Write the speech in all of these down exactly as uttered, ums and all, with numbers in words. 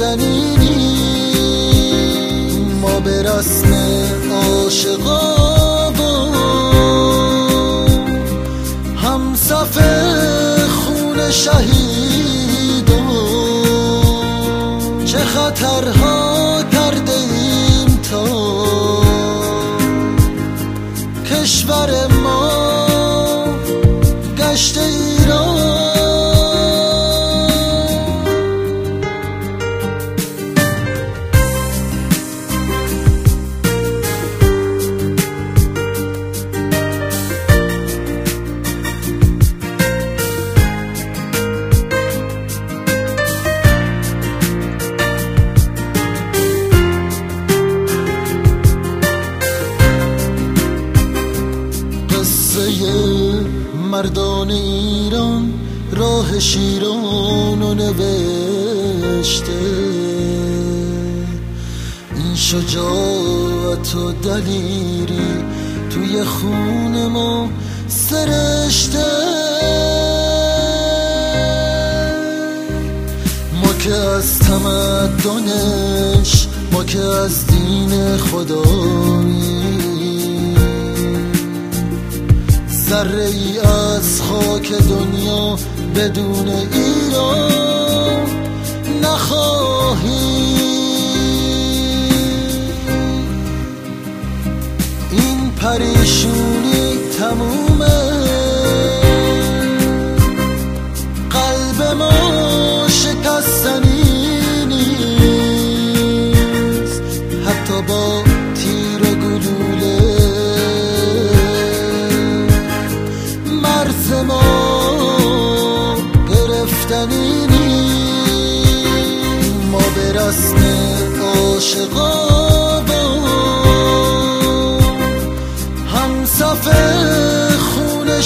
گرفتنی نیست. ما به رسم عاشقا و همصف خون شهیدان چه خطرها کرده ایم تا کشور ما گشته ایران. مردان ایران راه شیران و نوشته، این شجاعت و دلیری توی خون ما سرشته. ما که از تمدنش، ما که از دین خدایی ذره ای از خاک دنیا بدون ایران نخواهی. این پریشونی تمومه، قلب ما شکستنی نیست، حتی با تیر و گلوله مرز ما گرفتنی نیست. ما به رسم عاشقا و همصف خون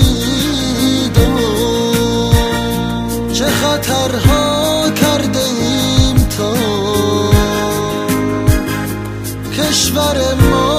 شهیدان چه خطرها کرده ایم تا کشور ما